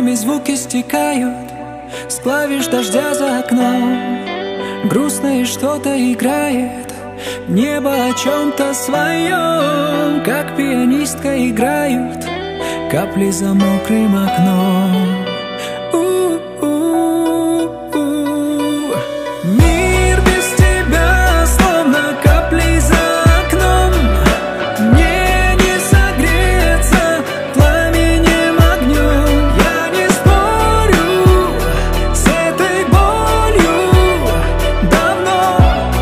Каплями звуки стекают с клавиш дождя за окном. Грустно и что-то играет, небо о чем-то своем. Как пианистка играют капли за мокрым окном. Мир без тебя словно капли за окном. Мне не согреться пламенем огнем. Я не спорю с этой болью давно.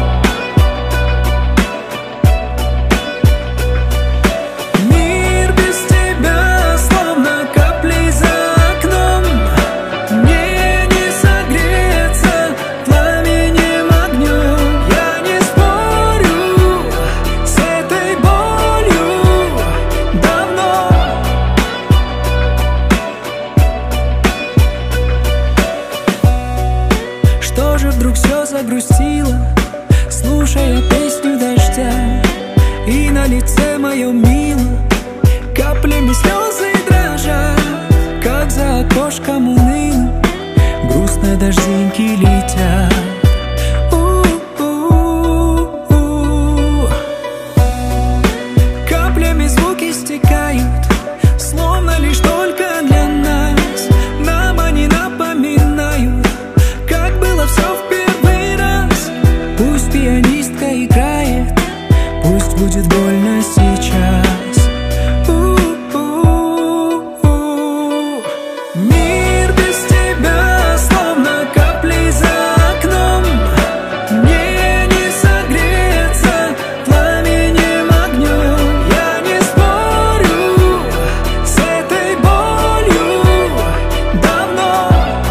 Мир без тебя словно капли за окном. Мне не согреться пламенем огнем. Я не спорю с этой болью давно. Что же вдруг все загрустило, слушая песню дождя, и на лице моем мило каплями слезы дрожат, как за окошком унылым грустно дождинки летят. Каплями звуки стекают, словно лишь только для нас. Нам они напоминают, как было все в первый раз. Пусть пианистка играет, пусть будет больно сейчас. Мир без тебя словно капли за окном. Мне не согреться пламенем огнем. Я не спорю с этой болью давно.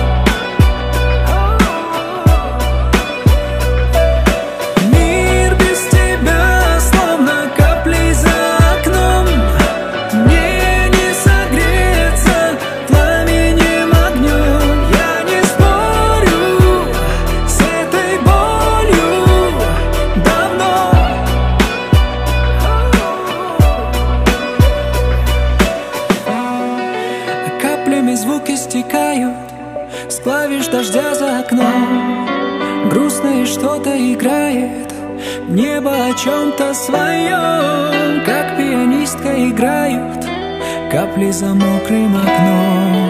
Мир без тебя словно капли за окном. Мне не согреться пламенем огнем. Я не спорю с этой болью давно. Каплями звуки стекают с клавиш дождя за окном. Грустно и что-то играет, небо о чем-то своем. Как пианистка играют капли за мокрым окном.